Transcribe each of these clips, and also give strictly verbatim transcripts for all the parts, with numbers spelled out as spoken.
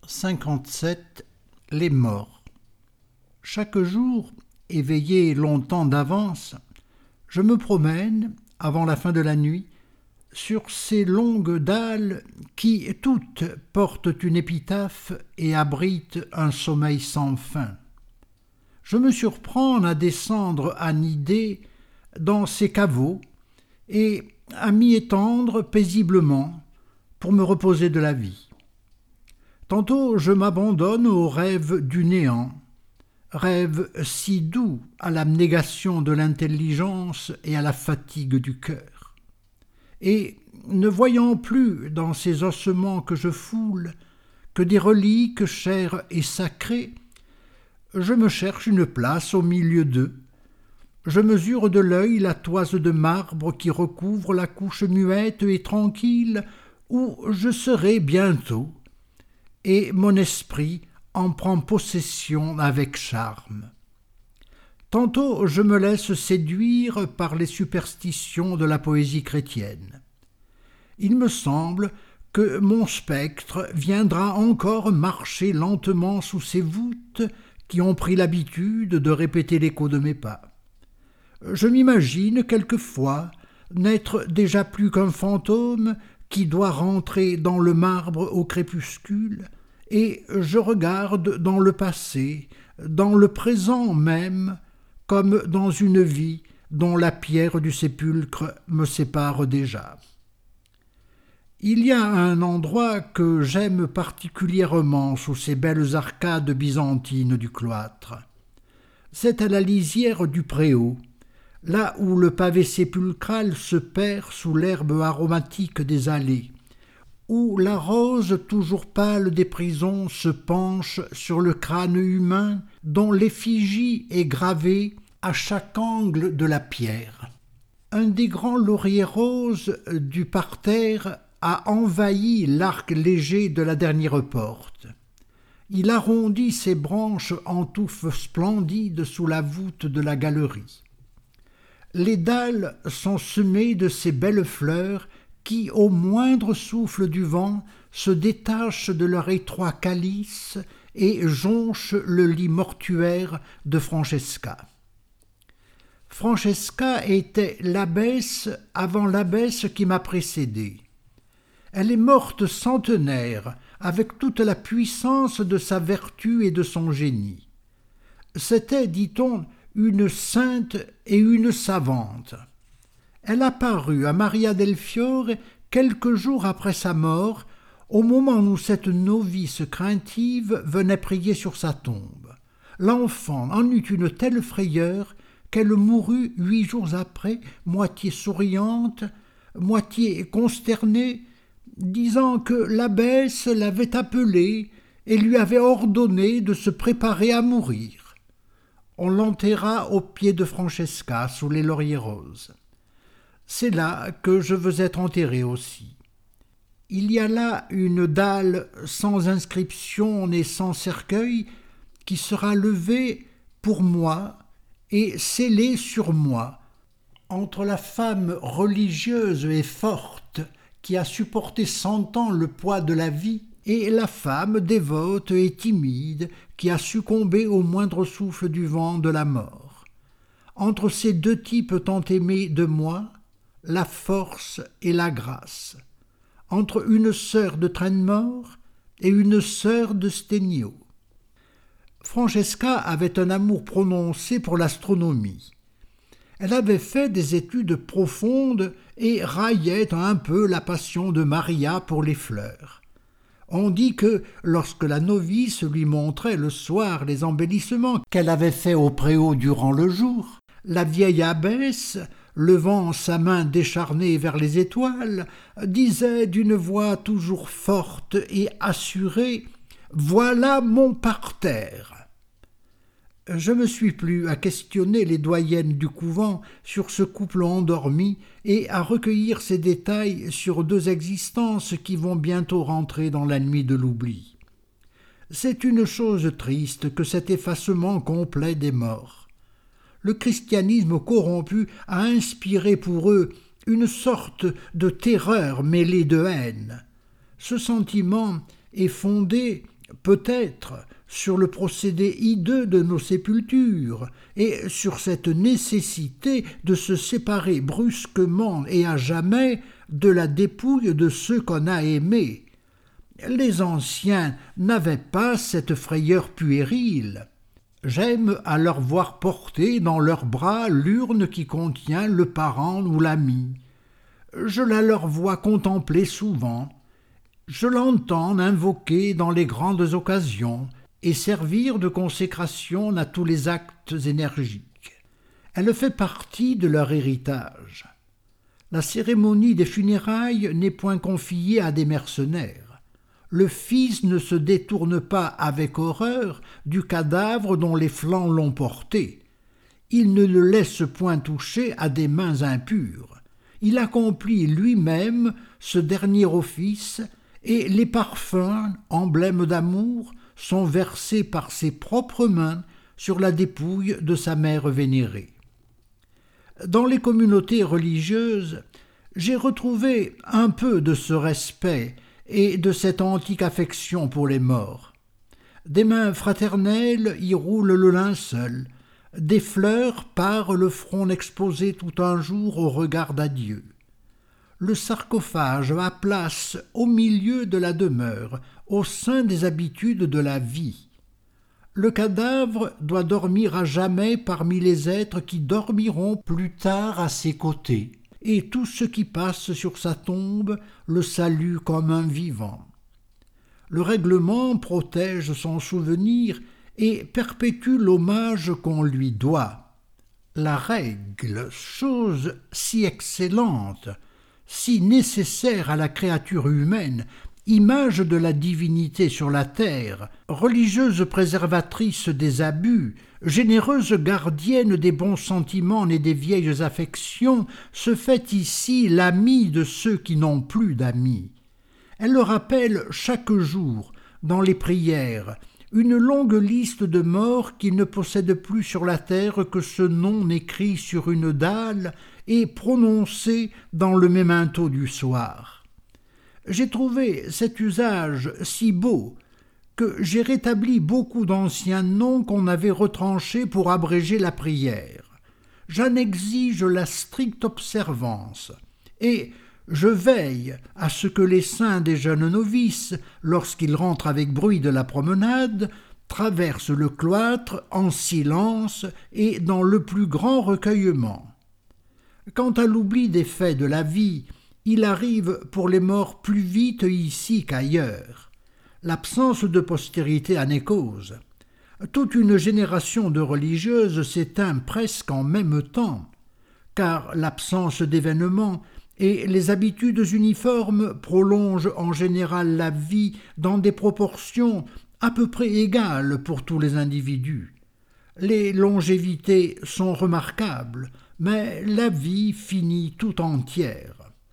cinquante-sept. Les morts. Chaque jour, éveillé longtemps d'avance, je me promène, avant la fin de la nuit, sur ces longues dalles qui, toutes, portent une épitaphe et abritent un sommeil sans fin. Je me surprends à descendre à nider dans ces caveaux et à m'y étendre paisiblement pour me reposer de la vie. Tantôt je m'abandonne au rêve du néant, rêve si doux à l'abnégation de l'intelligence et à la fatigue du cœur. Et, ne voyant plus dans ces ossements que je foule que des reliques chères et sacrées, je me cherche une place au milieu d'eux. Je mesure de l'œil la toise de marbre qui recouvre la couche muette et tranquille où je serai bientôt, et mon esprit en prend possession avec charme. Tantôt je me laisse séduire par les superstitions de la poésie chrétienne. Il me semble que mon spectre viendra encore marcher lentement sous ces voûtes qui ont pris l'habitude de répéter l'écho de mes pas. Je m'imagine quelquefois n'être déjà plus qu'un fantôme qui doit rentrer dans le marbre au crépuscule, et je regarde dans le passé, dans le présent même, comme dans une vie dont la pierre du sépulcre me sépare déjà. Il y a un endroit que j'aime particulièrement sous ces belles arcades byzantines du cloître. C'est à la lisière du préau, là où le pavé sépulcral se perd sous l'herbe aromatique des allées, où la rose toujours pâle des prisons se penche sur le crâne humain dont l'effigie est gravée à chaque angle de la pierre. Un des grands lauriers roses du parterre a envahi l'arc léger de la dernière porte. Il arrondit ses branches en touffes splendides sous la voûte de la galerie. Les dalles sont semées de ces belles fleurs qui, au moindre souffle du vent, se détachent de leur étroit calice et jonchent le lit mortuaire de Francesca. Francesca était l'abbesse avant l'abbesse qui m'a précédé. Elle est morte centenaire, avec toute la puissance de sa vertu et de son génie. C'était, dit-on, une sainte et une savante. Elle apparut à Maria del Fiore quelques jours après sa mort, au moment où cette novice craintive venait prier sur sa tombe. L'enfant en eut une telle frayeur qu'elle mourut huit jours après, moitié souriante, moitié consternée, disant que l'abbesse l'avait appelée et lui avait ordonné de se préparer à mourir. On l'enterra au pied de Francesca sous les lauriers roses. C'est là que je veux être enterré aussi. Il y a là une dalle sans inscription et sans cercueil qui sera levée pour moi et scellée sur moi, entre la femme religieuse et forte qui a supporté cent ans le poids de la vie et la femme dévote et timide qui a succombé au moindre souffle du vent de la mort. Entre ces deux types tant aimés de moi, la force et la grâce, entre une sœur de Trenmore et une sœur de Stennio. Francesca avait un amour prononcé pour l'astronomie. Elle avait fait des études profondes et raillait un peu la passion de Maria pour les fleurs. On dit que, lorsque la novice lui montrait le soir les embellissements qu'elle avait faits au préau durant le jour, la vieille abbesse, levant sa main décharnée vers les étoiles, disait d'une voix toujours forte et assurée « Voilà mon parterre !» Je me suis plu à questionner les doyennes du couvent sur ce couple endormi et à recueillir ces détails sur deux existences qui vont bientôt rentrer dans la nuit de l'oubli. C'est une chose triste que cet effacement complet des morts. Le christianisme corrompu a inspiré pour eux une sorte de terreur mêlée de haine. Ce sentiment est fondé peut-être sur le procédé hideux de nos sépultures et sur cette nécessité de se séparer brusquement et à jamais de la dépouille de ceux qu'on a aimés. Les anciens n'avaient pas cette frayeur puérile. J'aime à leur voir porter dans leurs bras l'urne qui contient le parent ou l'ami. Je la leur vois contempler souvent. Je l'entends invoquer dans les grandes occasions et servir de consécration à tous les actes énergiques. Elle fait partie de leur héritage. La cérémonie des funérailles n'est point confiée à des mercenaires. Le fils ne se détourne pas avec horreur du cadavre dont les flancs l'ont porté. Il ne le laisse point toucher à des mains impures. Il accomplit lui-même ce dernier office et les parfums, emblèmes d'amour, sont versés par ses propres mains sur la dépouille de sa mère vénérée. Dans les communautés religieuses, j'ai retrouvé un peu de ce respect et de cette antique affection pour les morts. Des mains fraternelles y roulent le linceul, des fleurs parent le front exposé tout un jour au regard d'adieu. Le sarcophage a place au milieu de la demeure, au sein des habitudes de la vie. Le cadavre doit dormir à jamais parmi les êtres qui dormiront plus tard à ses côtés, et tout ce qui passe sur sa tombe le salue comme un vivant. Le règlement protège son souvenir et perpétue l'hommage qu'on lui doit. La règle, chose si excellente, si nécessaire à la créature humaine, image de la divinité sur la terre, religieuse préservatrice des abus, généreuse gardienne des bons sentiments et des vieilles affections, se fait ici l'amie de ceux qui n'ont plus d'amis. Elle le rappelle chaque jour, dans les prières, une longue liste de morts qui ne possèdent plus sur la terre que ce nom écrit sur une dalle et prononcé dans le memento du soir. J'ai trouvé cet usage si beau que j'ai rétabli beaucoup d'anciens noms qu'on avait retranchés pour abréger la prière. J'en exige la stricte observance, et je veille à ce que les saints des jeunes novices, lorsqu'ils rentrent avec bruit de la promenade, traversent le cloître en silence et dans le plus grand recueillement. Quant à l'oubli des faits de la vie, il arrive pour les morts plus vite ici qu'ailleurs. L'absence de postérité en est cause. Toute une génération de religieuses s'éteint presque en même temps, car l'absence d'événements et les habitudes uniformes prolongent en général la vie dans des proportions à peu près égales pour tous les individus. Les longévités sont remarquables, mais la vie finit tout entière.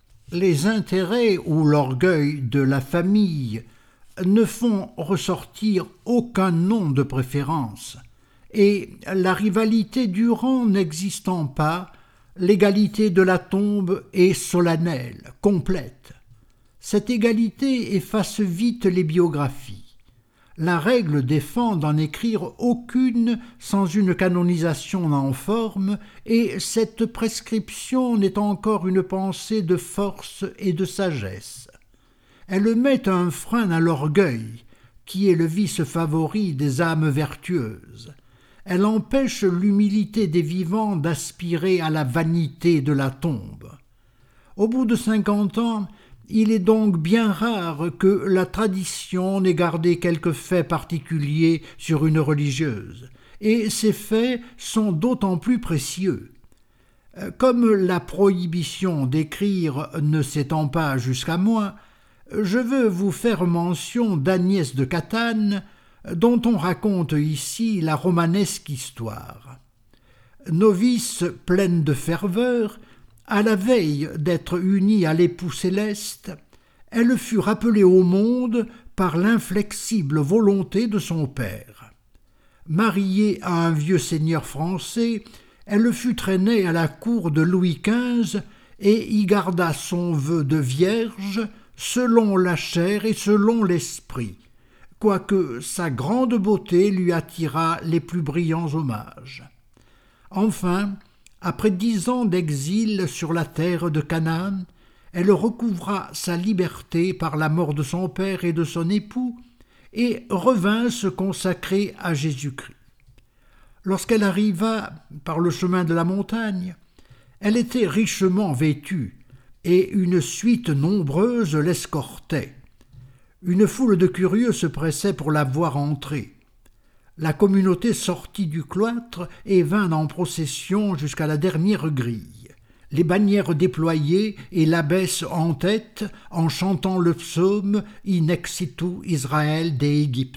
Les intérêts ou l'orgueil de la famille ne font ressortir aucun nom de préférence, et la rivalité du rang n'existant pas, l'égalité de la tombe est solennelle, complète. Cette égalité efface vite les biographies. La règle défend d'en écrire aucune sans une canonisation en forme, et cette prescription n'est encore une pensée de force et de sagesse. Elle met un frein à l'orgueil, qui est le vice favori des âmes vertueuses. Elle empêche l'humilité des vivants d'aspirer à la vanité de la tombe. Au bout de cinquante ans, il est donc bien rare que la tradition n'ait gardé quelques faits particuliers sur une religieuse, et ces faits sont d'autant plus précieux. Comme la prohibition d'écrire ne s'étend pas jusqu'à moi, je veux vous faire mention d'Agnès de Catane, dont on raconte ici la romanesque histoire. Novice pleine de ferveur, à la veille d'être unie à l'époux céleste, elle fut rappelée au monde par l'inflexible volonté de son père. Mariée à un vieux seigneur français, elle fut traînée à la cour de Louis quinze et y garda son vœu de vierge selon la chair et selon l'esprit, quoique sa grande beauté lui attirât les plus brillants hommages. Enfin, après dix ans d'exil sur la terre de Canaan, elle recouvra sa liberté par la mort de son père et de son époux, et revint se consacrer à Jésus-Christ. Lorsqu'elle arriva par le chemin de la montagne, elle était richement vêtue, et une suite nombreuse l'escortait. Une foule de curieux se pressait pour la voir entrer. La communauté sortit du cloître et vint en procession jusqu'à la dernière grille, les bannières déployées et l'abbesse en tête, en chantant le psaume « In exitu Israël de Egypto ».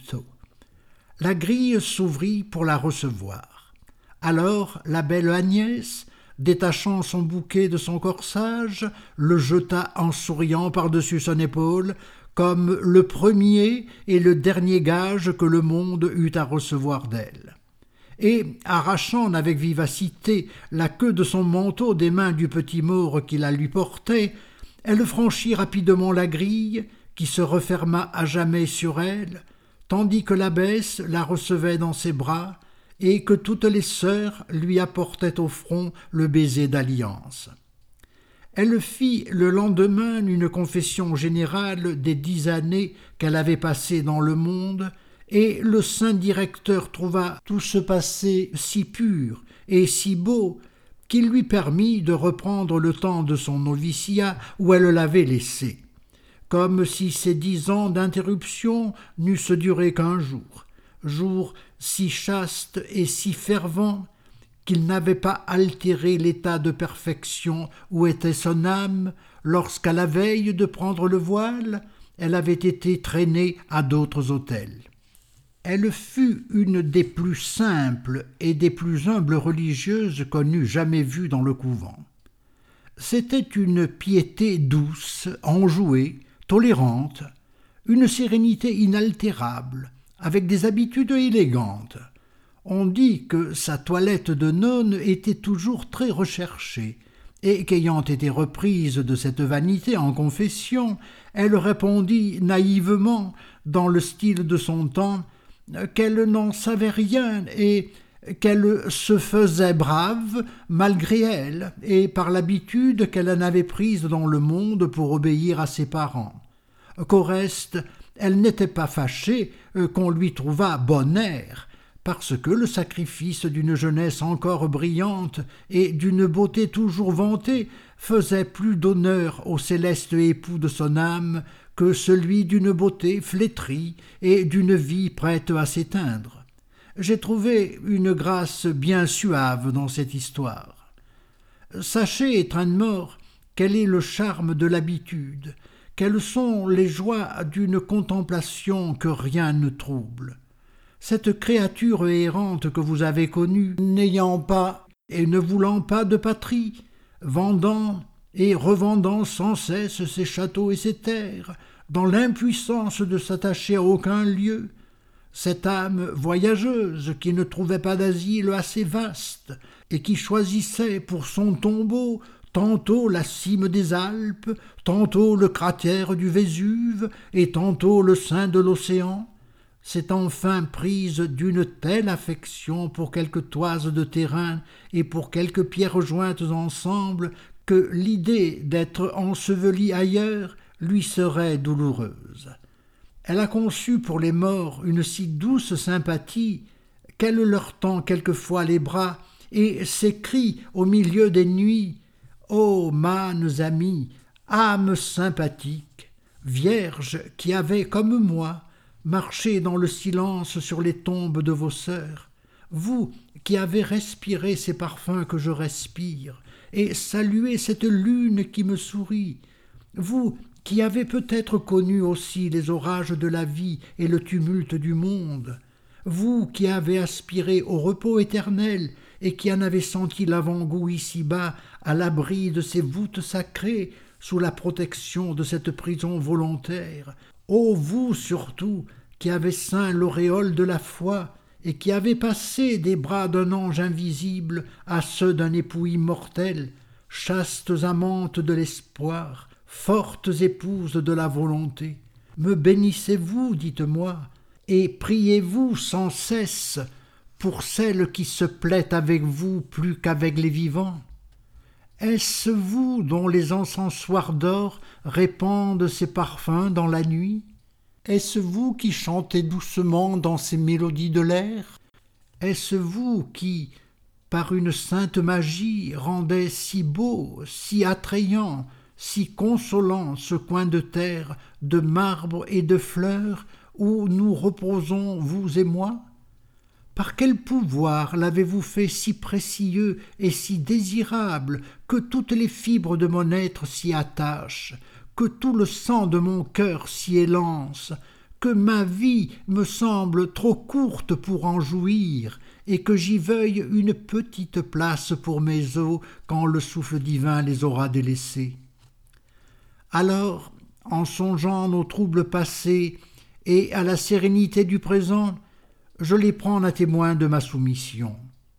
La grille s'ouvrit pour la recevoir. Alors la belle Agnès, détachant son bouquet de son corsage, le jeta en souriant par-dessus son épaule, comme le premier et le dernier gage que le monde eut à recevoir d'elle. Et, arrachant avec vivacité la queue de son manteau des mains du petit maure qui la lui portait, elle franchit rapidement la grille, qui se referma à jamais sur elle, tandis que l'abbesse la recevait dans ses bras, et que toutes les sœurs lui apportaient au front le baiser d'alliance. Elle fit le lendemain une confession générale des dix années qu'elle avait passées dans le monde, et le saint directeur trouva tout ce passé si pur et si beau qu'il lui permit de reprendre le temps de son noviciat où elle l'avait laissé, comme si ces dix ans d'interruption n'eussent duré qu'un jour, jour si chaste et si fervent qu'il n'avait pas altéré l'état de perfection où était son âme lorsqu'à la veille de prendre le voile, elle avait été traînée à d'autres autels. Elle fut une des plus simples et des plus humbles religieuses qu'on eût jamais vues dans le couvent. C'était une piété douce, enjouée, tolérante, une sérénité inaltérable, avec des habitudes élégantes. On dit que sa toilette de nonne était toujours très recherchée, et qu'ayant été reprise de cette vanité en confession, elle répondit naïvement, dans le style de son temps, qu'elle n'en savait rien et qu'elle se faisait brave malgré elle et par l'habitude qu'elle en avait prise dans le monde pour obéir à ses parents. Qu'au reste, elle n'était pas fâchée qu'on lui trouvât bon air, parce que le sacrifice d'une jeunesse encore brillante et d'une beauté toujours vantée faisait plus d'honneur au céleste époux de son âme que celui d'une beauté flétrie et d'une vie prête à s'éteindre. J'ai trouvé une grâce bien suave dans cette histoire. Sachez, Tranmore, quel est le charme de l'habitude, quelles sont les joies d'une contemplation que rien ne trouble. Cette créature errante que vous avez connue, n'ayant pas et ne voulant pas de patrie, vendant et revendant sans cesse ses châteaux et ses terres, dans l'impuissance de s'attacher à aucun lieu, cette âme voyageuse qui ne trouvait pas d'asile assez vaste et qui choisissait pour son tombeau tantôt la cime des Alpes, tantôt le cratère du Vésuve et tantôt le sein de l'océan, s'est enfin prise d'une telle affection pour quelques toises de terrain et pour quelques pierres jointes ensemble que l'idée d'être ensevelie ailleurs lui serait douloureuse. Elle a conçu pour les morts une si douce sympathie qu'elle leur tend quelquefois les bras et s'écrie au milieu des nuits « Ô mânes amis, âmes sympathiques, vierges qui avez, comme moi, marché dans le silence sur les tombes de vos sœurs, vous qui avez respiré ces parfums que je respire, et salué cette lune qui me sourit, vous qui avez peut-être connu aussi les orages de la vie et le tumulte du monde, vous qui avez aspiré au repos éternel et qui en avez senti l'avant-goût ici-bas à l'abri de ces voûtes sacrées, sous la protection de cette prison volontaire, ô vous surtout qui avez ceint l'auréole de la foi et qui avez passé des bras d'un ange invisible à ceux d'un époux immortel, chastes amantes de l'espoir, fortes épouses de la volonté, me bénissez-vous, dites-moi, et priez-vous sans cesse pour celle qui se plaît avec vous plus qu'avec les vivants? Est-ce vous dont les encensoirs d'or répandent ces parfums dans la nuit? Est-ce vous qui chantez doucement dans ces mélodies de l'air? Est-ce vous qui, par une sainte magie, rendez si beau, si attrayant, si consolant ce coin de terre, de marbre et de fleurs, où nous reposons, vous et moi? Par quel pouvoir l'avez-vous fait si précieux et si désirable que toutes les fibres de mon être s'y attachent, que tout le sang de mon cœur s'y élance, que ma vie me semble trop courte pour en jouir, et que j'y veuille une petite place pour mes os quand le souffle divin les aura délaissés? Alors, en songeant nos troubles passés et à la sérénité du présent, je les prends à témoin de ma soumission.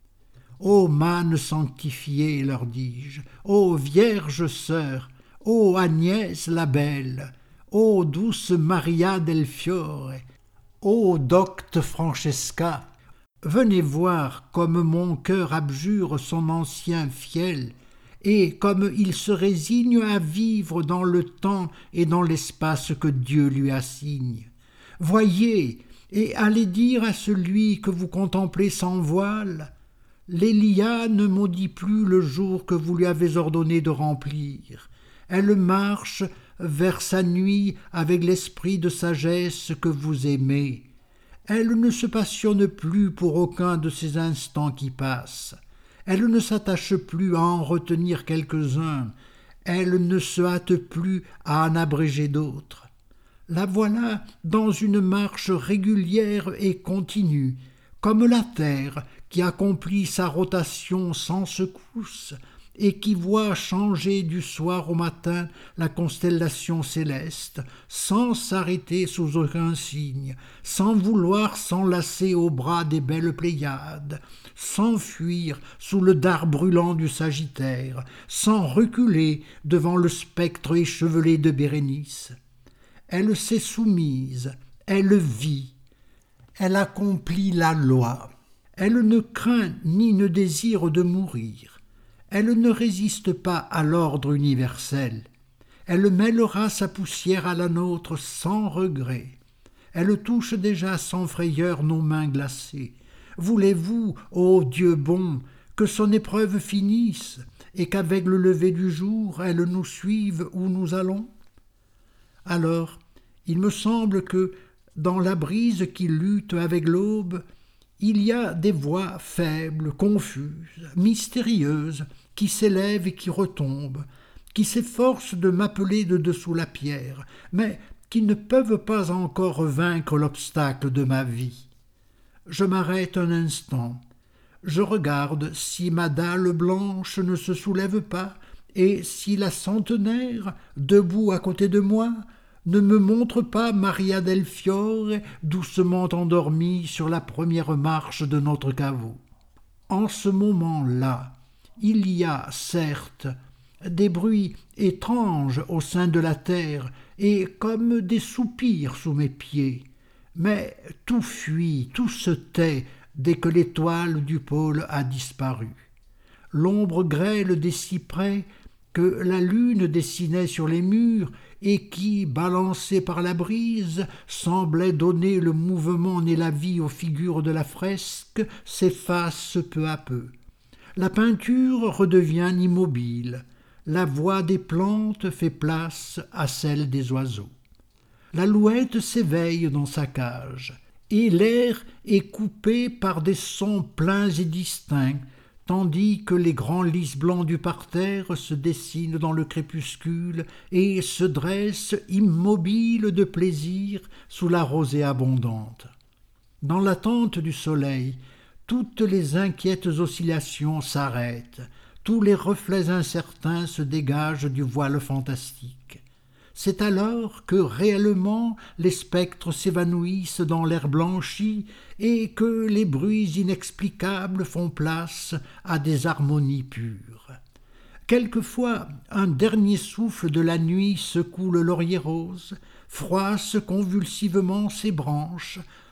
Ô manne sanctifiée, leur dis-je, ô Vierge sœur, ô Agnès la belle, ô douce Maria del Fiore, ô docte Francesca, venez voir comme mon cœur abjure son ancien fiel, et comme il se résigne à vivre dans le temps et dans l'espace que Dieu lui assigne. Voyez, et allez dire à celui que vous contemplez sans voile, l'Élia ne maudit plus le jour que vous lui avez ordonné de remplir. Elle marche vers sa nuit avec l'esprit de sagesse que vous aimez. Elle ne se passionne plus pour aucun de ces instants qui passent. Elle ne s'attache plus à en retenir quelques-uns. Elle ne se hâte plus à en abréger d'autres. La voilà dans une marche régulière et continue, comme la terre qui accomplit sa rotation sans secousse et qui voit changer du soir au matin la constellation céleste, sans s'arrêter sous aucun signe, sans vouloir s'enlacer au bras des belles Pléiades, sans fuir sous le dard brûlant du Sagittaire, sans reculer devant le spectre échevelé de Bérénice. Elle s'est soumise, elle vit, elle accomplit la loi. Elle ne craint ni ne désire de mourir. Elle ne résiste pas à l'ordre universel. Elle mêlera sa poussière à la nôtre sans regret. Elle touche déjà sans frayeur nos mains glacées. Voulez-vous, ô Dieu bon, que son épreuve finisse et qu'avec le lever du jour, elle nous suive où nous allons? Alors, il me semble que, dans la brise qui lutte avec l'aube, il y a des voix faibles, confuses, mystérieuses, qui s'élèvent et qui retombent, qui s'efforcent de m'appeler de dessous la pierre, mais qui ne peuvent pas encore vaincre l'obstacle de ma vie. Je m'arrête un instant, je regarde si ma dalle blanche ne se soulève pas, et si la centenaire, debout à côté de moi, ne me montre pas Maria del Fiore doucement endormie sur la première marche de notre caveau. En ce moment-là, il y a, certes, des bruits étranges au sein de la terre et comme des soupirs sous mes pieds, mais tout fuit, tout se tait dès que l'étoile du pôle a disparu. L'ombre grêle des cyprès que la lune dessinait sur les murs et qui, balancée par la brise, semblait donner le mouvement et la vie aux figures de la fresque, s'efface peu à peu. La peinture redevient immobile, la voix des plantes fait place à celle des oiseaux. L'alouette s'éveille dans sa cage, et l'air est coupé par des sons pleins et distincts, tandis que les grands lys blancs du parterre se dessinent dans le crépuscule et se dressent immobiles de plaisir sous la rosée abondante. Dans l'attente du soleil, toutes les inquiètes oscillations s'arrêtent, tous les reflets incertains se dégagent du voile fantastique. C'est alors que réellement les spectres s'évanouissent dans l'air blanchi et que les bruits inexplicables font place à des harmonies pures. Quelquefois, un dernier souffle de la nuit secoue le laurier rose, froisse convulsivement ses branches,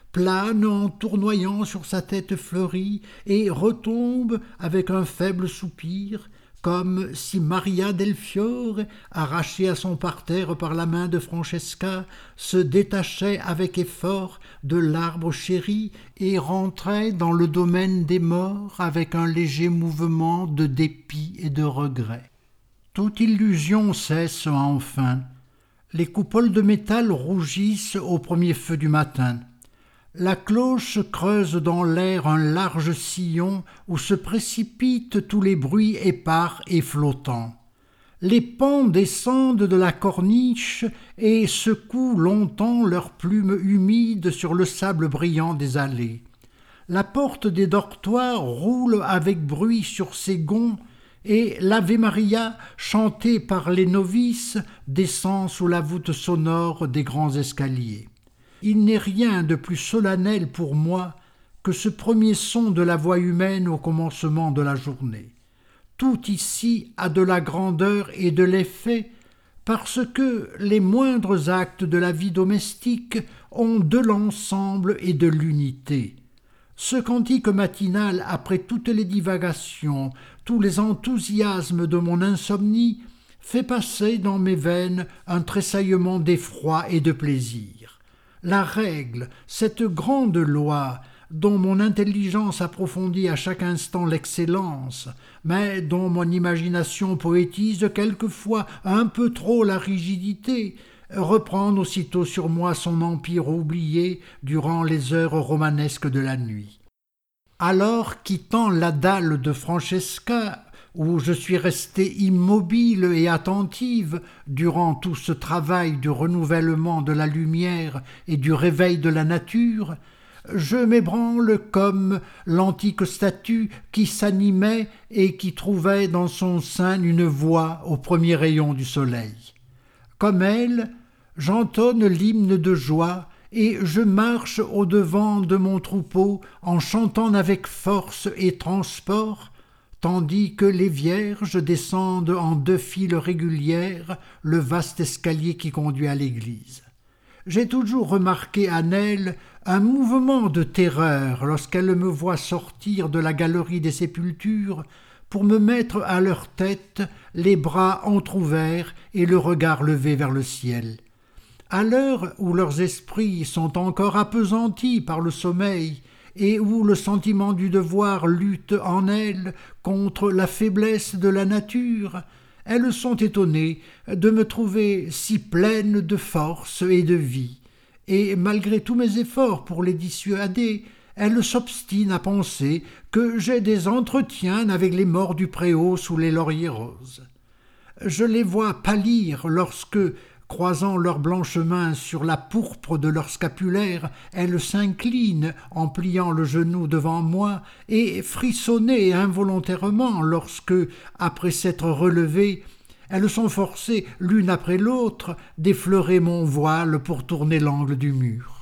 plane en tournoyant sur sa tête fleurie et retombe avec un faible soupir, comme si Maria del Fiore, arrachée à son parterre par la main de Francesca, se détachait avec effort de l'arbre chéri et rentrait dans le domaine des morts avec un léger mouvement de dépit et de regret. Toute illusion cesse enfin. Les coupoles de métal rougissent au premier feu du matin. La cloche creuse dans l'air un large sillon où se précipitent tous les bruits épars et flottants. Les paons descendent de la corniche et secouent longtemps leurs plumes humides sur le sable brillant des allées. La porte des dortoirs roule avec bruit sur ses gonds et l'Ave Maria, chantée par les novices, descend sous la voûte sonore des grands escaliers. Il n'est rien de plus solennel pour moi que ce premier son de la voix humaine au commencement de la journée. Tout ici a de la grandeur et de l'effet parce que les moindres actes de la vie domestique ont de l'ensemble et de l'unité. Ce cantique matinal, après toutes les divagations, tous les enthousiasmes de mon insomnie, fait passer dans mes veines un tressaillement d'effroi et de plaisir. La règle, cette grande loi, dont mon intelligence approfondit à chaque instant l'excellence, mais dont mon imagination poétise quelquefois un peu trop la rigidité, reprend aussitôt sur moi son empire oublié durant les heures romanesques de la nuit. Alors, quittant la dalle de Francesca, où je suis restée immobile et attentive durant tout ce travail du renouvellement de la lumière et du réveil de la nature, je m'ébranle comme l'antique statue qui s'animait et qui trouvait dans son sein une voix au premier rayon du soleil. Comme elle, j'entonne l'hymne de joie et je marche au-devant de mon troupeau en chantant avec force et transport, tandis que les vierges descendent en deux files régulières le vaste escalier qui conduit à l'église. J'ai toujours remarqué en elle un mouvement de terreur lorsqu'elle me voit sortir de la galerie des sépultures pour me mettre à leur tête les bras entr'ouverts et le regard levé vers le ciel. À l'heure où leurs esprits sont encore appesantis par le sommeil et où le sentiment du devoir lutte en elles contre la faiblesse de la nature, elles sont étonnées de me trouver si pleine de force et de vie, et malgré tous mes efforts pour les dissuader, elles s'obstinent à penser que j'ai des entretiens avec les morts du préau sous les lauriers roses. Je les vois pâlir lorsque, croisant leurs blanches mains sur la pourpre de leur scapulaire, elles s'inclinent en pliant le genou devant moi et frissonner involontairement lorsque, après s'être relevées, elles sont forcées, l'une après l'autre, d'effleurer mon voile pour tourner l'angle du mur.